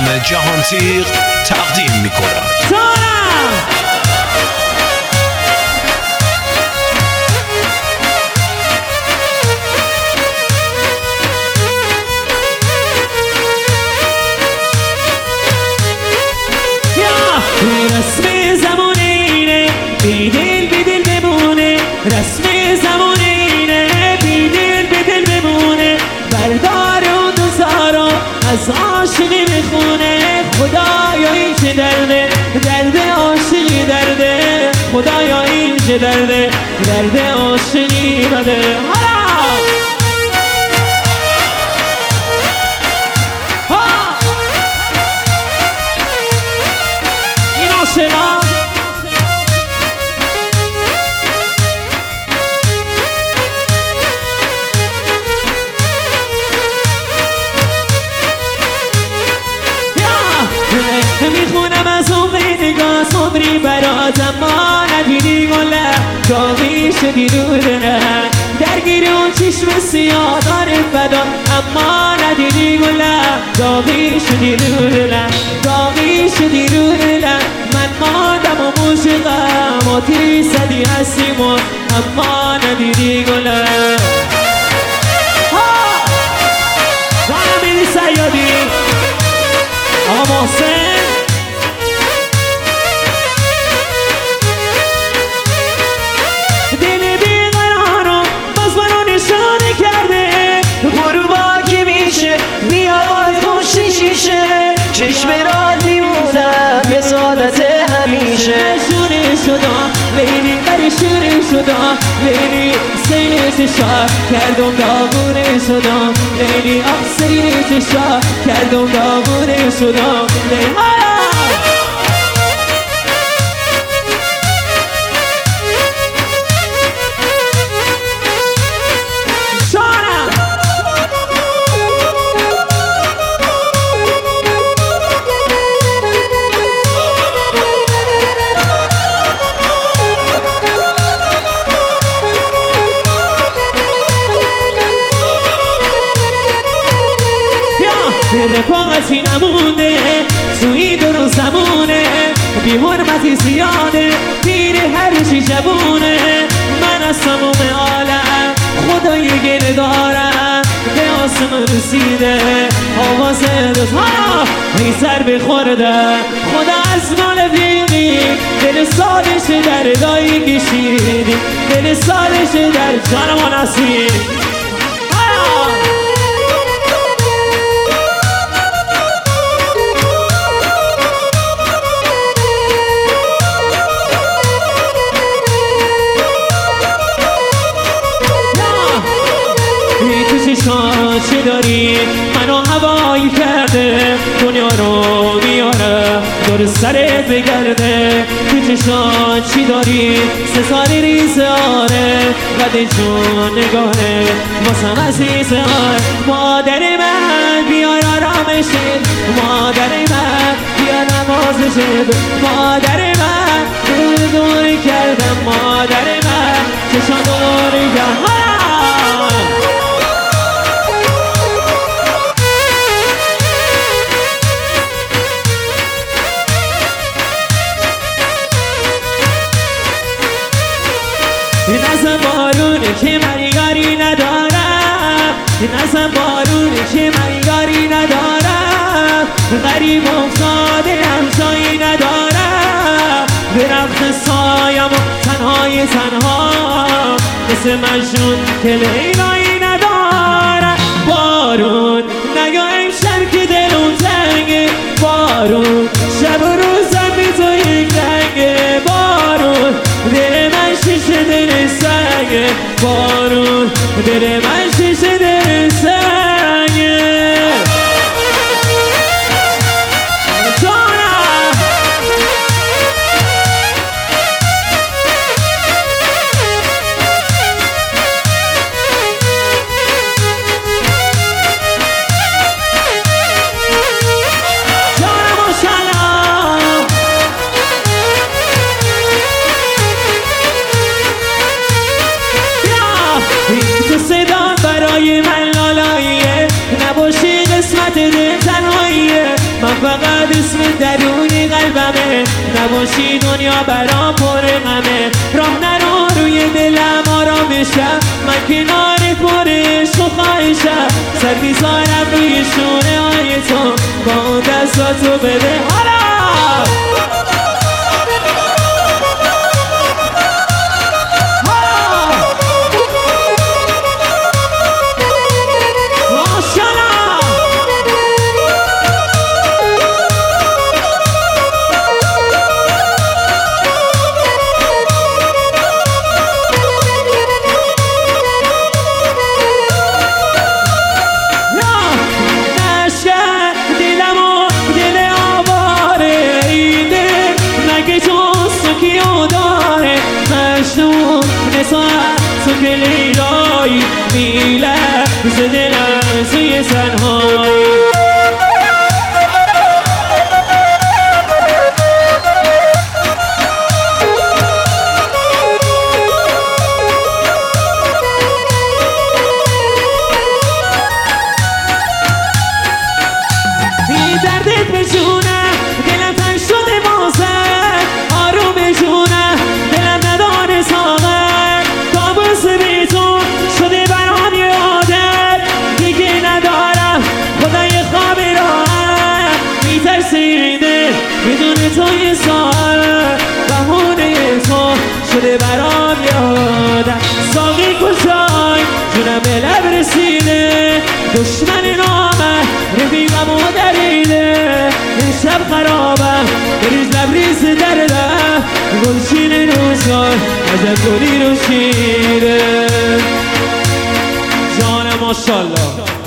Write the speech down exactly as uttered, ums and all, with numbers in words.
جهانتیغ تقدیم می کند. رسم زمان اینه بیدل بیدل بمونه، رسم زمان اینه بیدل بیدل بمونه، بردار اون دوزارو از عاشقی میخونه. خدایا این چه درده، درد عاشقی درده، خدایا این چه درده، درد عاشقی بده. عاشقان میخونم از اون نگاه صبری برات، اما ندیدی گله داغی شدی رو دلم، درگیر اون چشم سیاه داره فدا، اما ندیدی گله داغی شدی رو دلم، داغی شدی رو دلم. من مادم و موشقم و تیری صدی هستیم و اما ندیدی گله. جانم میری سیادی آقا محسن دل بیقرارو باز منو نشانه کرده، غروبا که میشه میاد پشت شیشه، چشم را دیمونم به سعادت همیشه. شونه شدم لیلی بری شونه شدم لیلی سینه چشا کردم داغونه شدم لیلی آب سینه چشا کردم داغونه شدم لیلی. رفاقتی نمونده توی درست زمونه، بی حرمتی زیاده پیر هر چی جبونه. من از تموم عالم خدای گله دارم، به آسمان رسیده آواز دوتا ای سر بخورده. خدا از مال بیقی دل سالش در دایی کشیدی، دل سالش در جانم نسید. چه داری منو هوایی کرده، دنیا رو میاره دور سرت بگرده. تو چشان چی داری سه ریزه آره، قد جون نگاهه واسم عزیزه آره. مادر من بیار آرامشه، مادر من بیار نمازشه، مادر من دور دور کردم، مادر من چشان دور کردم. نزن بارونه که من یاری ندارم، نزن بارونه که من یاری ندارم، غریب افتاده همجایی ندارم، به رقص سایم و تنهای تنها مثل مجنون که لیلایی ندارم. بارون نگاه امشب که دلون تنگه، بارون شب و روزم بی تو یک رنگه، بارون دل من شیشه دل سنگه، بارون دل من شیشه دل سنگه. صدا برای من لالا درونی قلبمه، نباشی دنیا برام پر غمه. راه نرو روی دلم آرامشم، من کنارت پر عشق و خواهشم. سر میذارم روی شونه های تو، با اون دستاتو بده حالا. تو که لیلایی میلرزه دلم توی تنهایی. بی دردت به جونه دلم تنگ شده بازه، آروم به جونه دلم نداره ساغر. کابوس بی تو شده برام یه عادت، دیگه ندارم خدای خواب راحت. میترسیده بدون تو یه ساعت، بهونه تو شده برام یه عادت. ساقی کجای جونم به لب رسیده، دشمن نامه رفیقم و دریده. این شب خرابم بریز لبریز دردم، گلچین روزگار عجب گلی رو شیره. جان ماشالله.